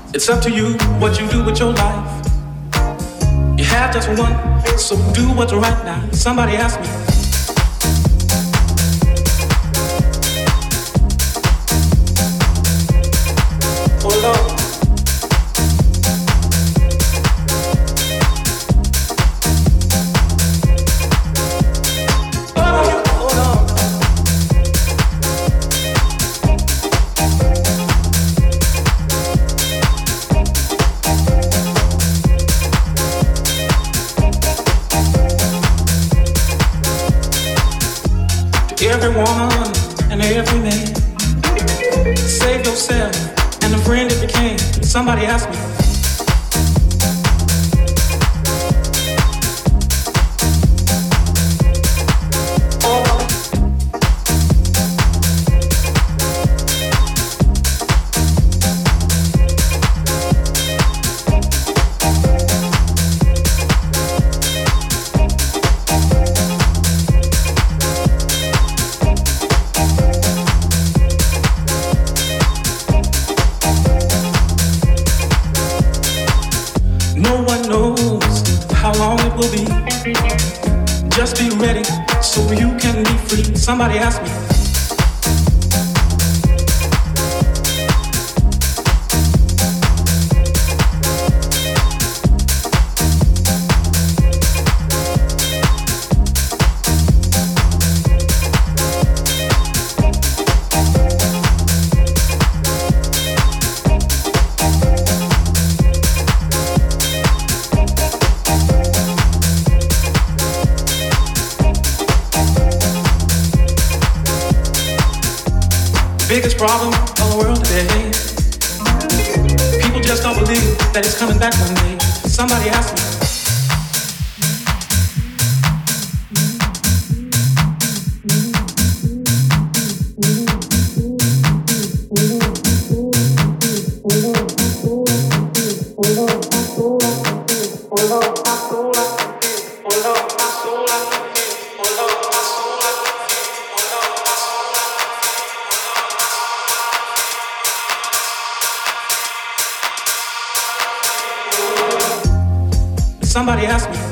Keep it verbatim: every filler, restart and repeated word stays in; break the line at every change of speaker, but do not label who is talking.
It's up to you what you do with your life. You have just one, so do what's right now. Somebody asked me. Oh Lord. Everyone and every man, save yourself and the friend it became. Somebody asked me. Just be ready so you can be free. Somebody asked me. Biggest problem of the world today. People just don't believe that it's coming back one day. Somebody asked me. Somebody asked me.